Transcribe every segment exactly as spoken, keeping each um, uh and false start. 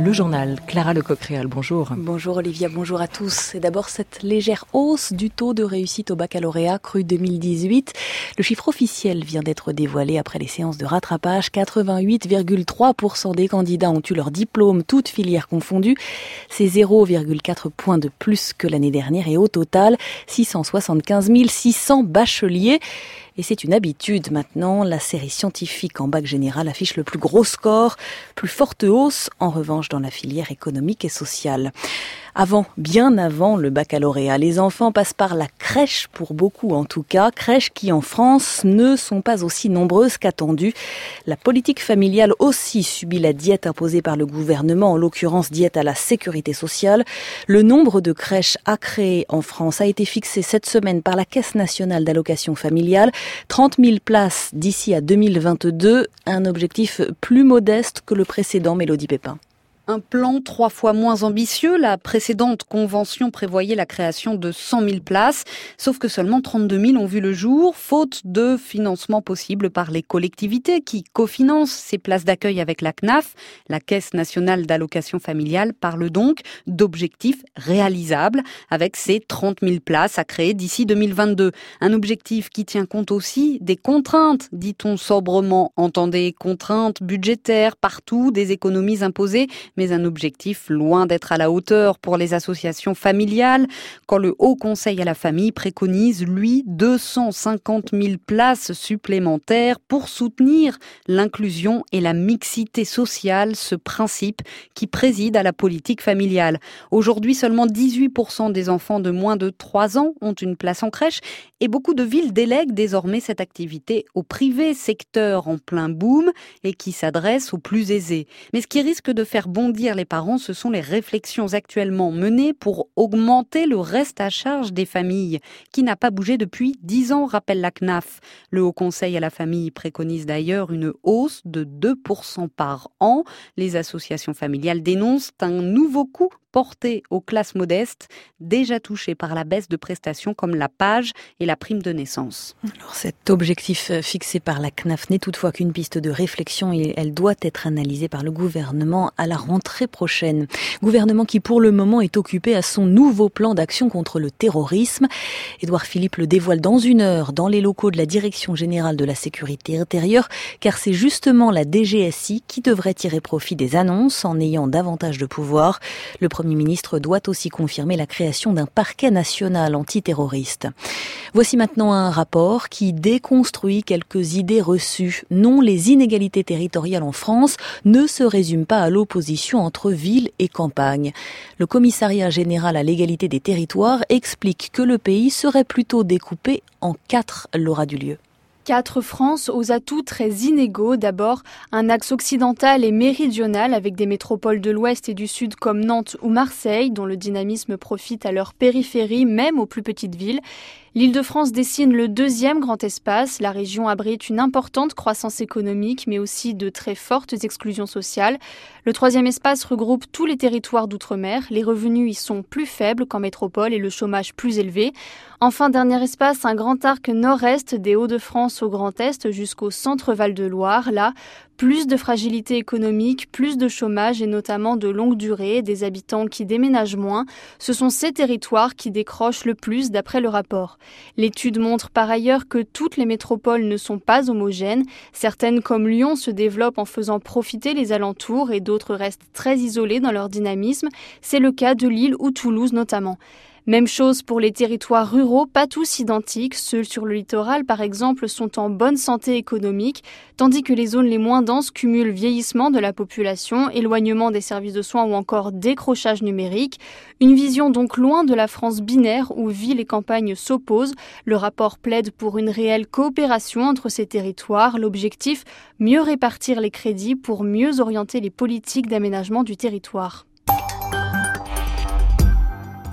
Le journal, Clara Lecoq-Réal, bonjour. Bonjour Olivia, bonjour à tous. Et d'abord cette légère hausse du taux de réussite au baccalauréat cru deux mille dix-huit. Le chiffre officiel vient d'être dévoilé après les séances de rattrapage. quatre-vingt-huit virgule trois pour cent des candidats ont eu leur diplôme, toutes filières confondues. C'est zéro virgule quatre points de plus que l'année dernière et au total, six cent soixante-quinze mille six cents bacheliers. Et c'est une habitude maintenant, la série scientifique en bac général affiche le plus gros score, plus forte hausse en revanche dans la filière économique et sociale. Avant, bien avant le baccalauréat, les enfants passent par la crèche pour beaucoup en tout cas, crèches qui en France ne sont pas aussi nombreuses qu'attendues. La politique familiale aussi subit la diète imposée par le gouvernement, en l'occurrence diète à la sécurité sociale. Le nombre de crèches à créer en France a été fixé cette semaine par la Caisse nationale d'allocation familiale. trente mille places d'ici à deux mille vingt-deux, un objectif plus modeste que le précédent, Mélodie Pépin. Un plan trois fois moins ambitieux. La précédente convention prévoyait la création de cent mille places, sauf que seulement trente-deux mille ont vu le jour, faute de financement possible par les collectivités qui cofinancent ces places d'accueil avec la C N A F. La Caisse nationale d'allocation familiale parle donc d'objectifs réalisables avec ces trente mille places à créer d'ici deux mille vingt-deux. Un objectif qui tient compte aussi des contraintes, dit-on sobrement. Entendez, contraintes budgétaires partout, des économies imposées, mais un objectif loin d'être à la hauteur pour les associations familiales, quand le Haut Conseil à la famille préconise, lui, deux cent cinquante mille places supplémentaires pour soutenir l'inclusion et la mixité sociale, ce principe qui préside à la politique familiale. Aujourd'hui, seulement dix-huit pour cent des enfants de moins de trois ans ont une place en crèche et beaucoup de villes délèguent désormais cette activité au privé, secteur en plein boom et qui s'adresse aux plus aisés. Mais ce qui risque de faire bondir les parents, ce sont les réflexions actuellement menées pour augmenter le reste à charge des familles, qui n'a pas bougé depuis dix ans, rappelle la C N A F. Le Haut Conseil à la famille préconise d'ailleurs une hausse de deux pour cent par an. Les associations familiales dénoncent un nouveau coût porté aux classes modestes, déjà touchées par la baisse de prestations comme la PAJE et la prime de naissance. Alors cet objectif fixé par la C N A F n'est toutefois qu'une piste de réflexion et elle doit être analysée par le gouvernement à la rentrée prochaine. Gouvernement qui pour le moment est occupé à son nouveau plan d'action contre le terrorisme. Édouard Philippe le dévoile dans une heure dans les locaux de la Direction générale de la sécurité intérieure, car c'est justement la D G S I qui devrait tirer profit des annonces en ayant davantage de pouvoir. Le Premier ministre doit aussi confirmer la création d'un parquet national antiterroriste. Voici maintenant un rapport qui déconstruit quelques idées reçues. Non, les inégalités territoriales en France ne se résument pas à l'opposition entre ville et campagne. Le Commissariat général à l'égalité des territoires explique que le pays serait plutôt découpé en quatre, Laura Dulieu. Quatre France aux atouts très inégaux. D'abord, un axe occidental et méridional avec des métropoles de l'ouest et du sud comme Nantes ou Marseille, dont le dynamisme profite à leur périphérie, même aux plus petites villes. L'Île-de-France dessine le deuxième grand espace. La région abrite une importante croissance économique, mais aussi de très fortes exclusions sociales. Le troisième espace regroupe tous les territoires d'outre-mer. Les revenus y sont plus faibles qu'en métropole et le chômage plus élevé. Enfin, dernier espace, un grand arc nord-est des Hauts-de-France au Grand Est jusqu'au centre Val-de-Loire. Là, plus de fragilité économique, plus de chômage et notamment de longue durée, des habitants qui déménagent moins. Ce sont ces territoires qui décrochent le plus d'après le rapport. L'étude montre par ailleurs que toutes les métropoles ne sont pas homogènes. Certaines comme Lyon se développent en faisant profiter les alentours et d'autres restent très isolées dans leur dynamisme. C'est le cas de Lille ou Toulouse notamment. Même chose pour les territoires ruraux, pas tous identiques. Ceux sur le littoral, par exemple, sont en bonne santé économique, tandis que les zones les moins denses cumulent vieillissement de la population, éloignement des services de soins ou encore décrochage numérique. Une vision donc loin de la France binaire où ville et campagne s'opposent. Le rapport plaide pour une réelle coopération entre ces territoires. L'objectif, mieux répartir les crédits pour mieux orienter les politiques d'aménagement du territoire.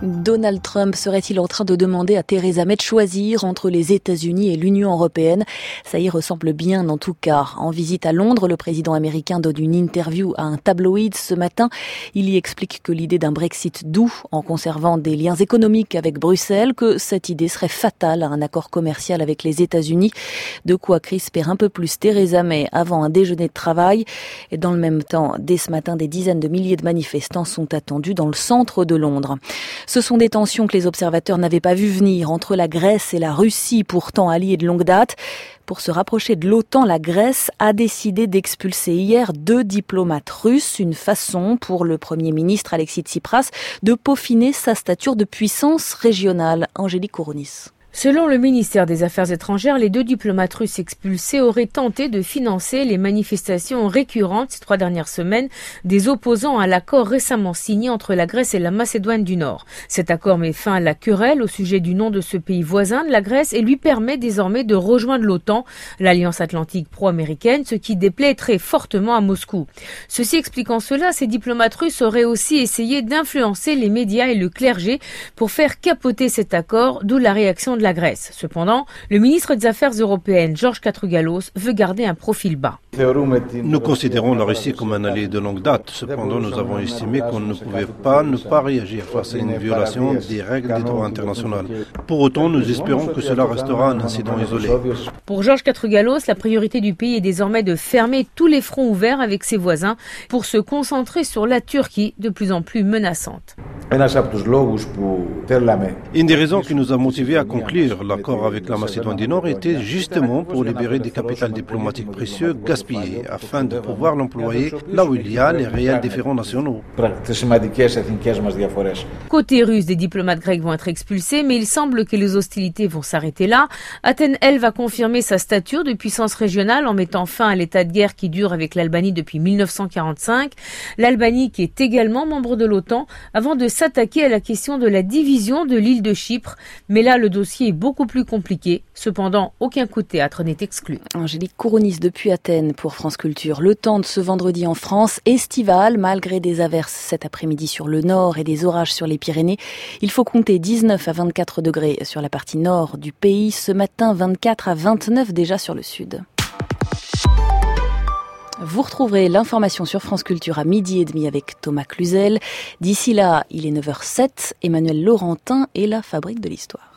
Donald Trump serait-il en train de demander à Theresa May de choisir entre les États-Unis et l'Union européenne? Ça y ressemble bien en tout cas. En visite à Londres, le président américain donne une interview à un tabloïd ce matin. Il y explique que l'idée d'un Brexit doux, en conservant des liens économiques avec Bruxelles, que cette idée serait fatale à un accord commercial avec les États-Unis. De quoi crisper un peu plus Theresa May avant un déjeuner de travail. Et dans le même temps, dès ce matin, des dizaines de milliers de manifestants sont attendus dans le centre de Londres. Ce sont des tensions que les observateurs n'avaient pas vu venir entre la Grèce et la Russie, pourtant alliés de longue date. Pour se rapprocher de l'OTAN, la Grèce a décidé d'expulser hier deux diplomates russes, une façon pour le Premier ministre Alexis Tsipras de peaufiner sa stature de puissance régionale. Angélique Kourounis. Selon le ministère des Affaires étrangères, les deux diplomates russes expulsés auraient tenté de financer les manifestations récurrentes ces trois dernières semaines des opposants à l'accord récemment signé entre la Grèce et la Macédoine du Nord. Cet accord met fin à la querelle au sujet du nom de ce pays voisin de la Grèce et lui permet désormais de rejoindre l'OTAN, l'Alliance Atlantique pro-américaine, ce qui déplaît très fortement à Moscou. Ceci expliquant cela, ces diplomates russes auraient aussi essayé d'influencer les médias et le clergé pour faire capoter cet accord, d'où la réaction de la Grèce. Cependant, le ministre des Affaires européennes, Georges Katrougalos, veut garder un profil bas. Nous considérons la Russie comme un allié de longue date. Cependant, nous avons estimé qu'on ne pouvait pas ne pas réagir face à une violation des règles du droit international. Pour autant, nous espérons que cela restera un incident isolé. Pour Georges Katrougalos, la priorité du pays est désormais de fermer tous les fronts ouverts avec ses voisins pour se concentrer sur la Turquie, de plus en plus menaçante. Une des raisons qui nous a motivés à conclure l'accord avec la Macédoine du Nord était justement pour libérer des capitales diplomatiques précieux gaspillés afin de pouvoir l'employer là où il y a les réels différends nationaux. Côté russe, des diplomates grecs vont être expulsés, mais il semble que les hostilités vont s'arrêter là. Athènes, elle, va confirmer sa stature de puissance régionale en mettant fin à l'état de guerre qui dure avec l'Albanie depuis mille neuf cent quarante-cinq. L'Albanie, qui est également membre de l'OTAN, avant de s'attaquer à la question de la division de l'île de Chypre. Mais là, le dossier est beaucoup plus compliqué. Cependant, aucun coup de théâtre n'est exclu. Angélique Kourounis depuis Athènes pour France Culture. Le temps de ce vendredi en France, estival, malgré des averses cet après-midi sur le nord et des orages sur les Pyrénées. Il faut compter dix-neuf à vingt-quatre degrés sur la partie nord du pays. Ce matin, vingt-quatre à vingt-neuf déjà sur le sud. Vous retrouverez l'information sur France Culture à midi et demi avec Thomas Cluzel. D'ici là, il est neuf heures zéro sept. Emmanuel Laurentin et la Fabrique de l'Histoire.